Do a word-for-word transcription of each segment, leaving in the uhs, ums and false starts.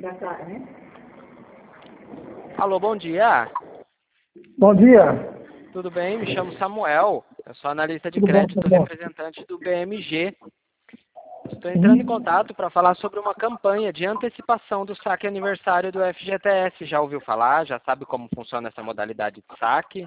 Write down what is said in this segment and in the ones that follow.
Alô, bom dia. Bom dia. Tudo bem? Me chamo Samuel. Eu sou analista de Tudo bom, crédito, Samuel? representante do B M G. Estou entrando em Sim. contato para falar sobre uma campanha de antecipação do saque aniversário do F G T S. Já ouviu falar? Já sabe como funciona essa modalidade de saque?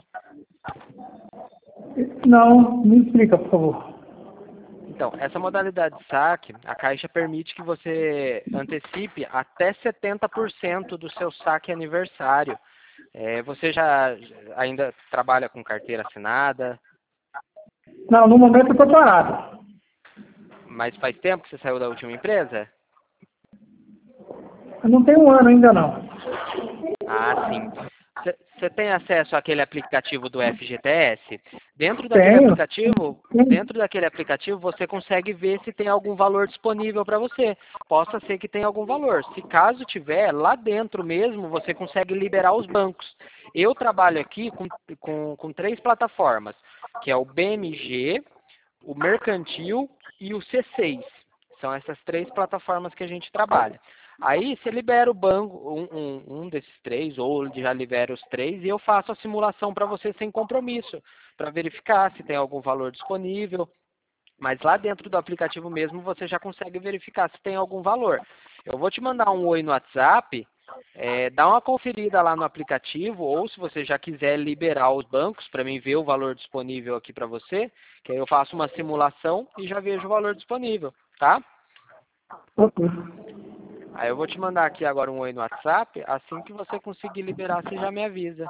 Não, me explica, por favor. Então, essa modalidade de saque, a Caixa permite que você antecipe até setenta por cento do seu saque aniversário. É, você já ainda trabalha com carteira assinada, Não, no momento eu estou parado. mas faz tempo que você saiu da última empresa? Eu não tenho um ano ainda não. Ah, sim. Você tem acesso àquele aplicativo do F G T S? Dentro daquele Tenho. aplicativo, Sim. dentro daquele aplicativo, você consegue ver se tem algum valor disponível para você. Possa ser que tenha algum valor. Se caso tiver, lá dentro mesmo, você consegue liberar os bancos. Eu trabalho aqui com, com, com três plataformas, que é o B M G, o Mercantil e o C seis. São essas três plataformas que a gente trabalha. Aí você libera o banco, um, um, um desses três, ou já libera os três, e eu faço a simulação para você sem compromisso, para verificar se tem algum valor disponível. Mas lá dentro do aplicativo mesmo você já consegue verificar se tem algum valor. Eu vou te mandar um oi no WhatsApp, é, dá uma conferida lá no aplicativo, ou se você já quiser liberar os bancos para mim ver o valor disponível aqui para você, que aí eu faço uma simulação e já vejo o valor disponível, tá? Ok. Aí eu vou te mandar aqui agora um oi no WhatsApp, assim que você conseguir liberar, você já me avisa.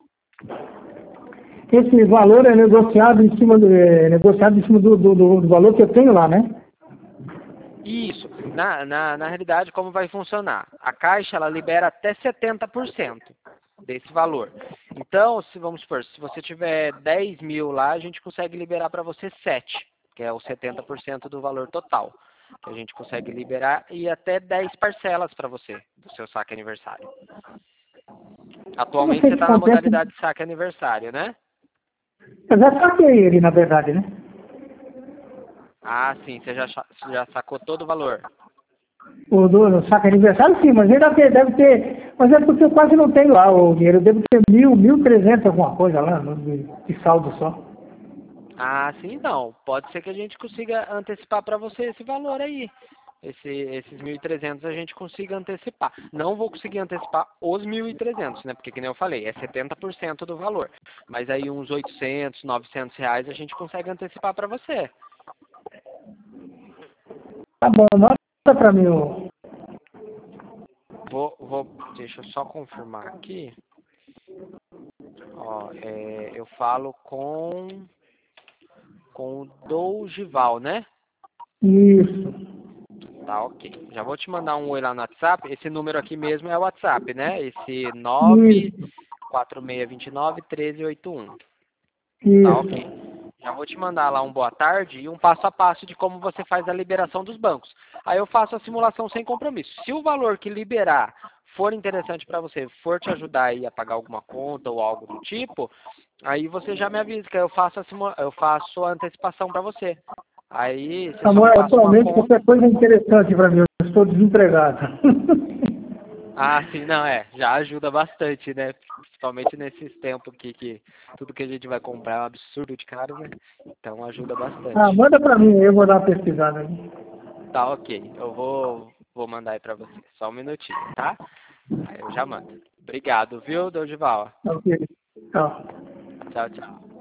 Esse valor é negociado em cima do, é negociado em cima do, do, do- do valor que eu tenho lá, né? Isso. Na, na, na realidade, como vai funcionar? A Caixa, ela libera até setenta por cento desse valor. Então, se vamos supor, se você tiver dez mil lá, a gente consegue liberar para você sete, que é os setenta por cento do valor total, que a gente consegue liberar, e até dez parcelas para você, do seu saque aniversário. Eu não Atualmente sei você se está na compensa. modalidade de saque aniversário, né? Eu já saquei ele, na verdade, né? Ah, sim, você já, cha- já sacou todo o valor. O do do saque aniversário, sim, mas ele deve ter, deve ter. Mas é porque eu quase não tenho lá o dinheiro. Eu devo ter mil, mil trezentos alguma coisa lá, no- de, de saldo só. Ah, sim, não. Pode ser que a gente consiga antecipar para você esse valor aí. Esse, esses mil e trezentos a gente consiga antecipar. Não vou conseguir antecipar os mil e trezentos, né? Porque, que nem eu falei, é setenta por cento do valor. Mas aí uns oitocentos, novecentos reais a gente consegue antecipar para você. Tá bom, manda pra mim o. Vou, vou, deixa eu só confirmar aqui. Ó, é, eu falo com, com o Dougival, né? Isso. Tá, ok. Já vou te mandar um oi lá no WhatsApp. Esse número aqui mesmo é o WhatsApp, né? Esse nove Isso. quatro seis dois nove, um três oito um. Tá, ok. Isso. Já vou te mandar lá um boa tarde e um passo a passo de como você faz a liberação dos bancos. Aí eu faço a simulação sem compromisso. Se o valor que liberar for interessante para você, for te ajudar aí a pagar alguma conta ou algo do tipo, aí você já me avisa que eu faço a, simula eu faço a antecipação para você. Aí você só me Samuel, passa uma atualmente qualquer conta. coisa é interessante para mim. Eu estou desempregado. Ah, sim, não, é, já ajuda bastante, né? Principalmente nesses tempos aqui que tudo que a gente vai comprar é um absurdo de caro, né? Então ajuda Ah, bastante. manda para mim, eu vou dar uma pesquisada aí. Tá, ok. Eu vou, vou mandar aí pra você. Só um minutinho, tá? Aí eu já mando. Obrigado, viu, Dorival? Ok. Tchau. Tchau, tchau.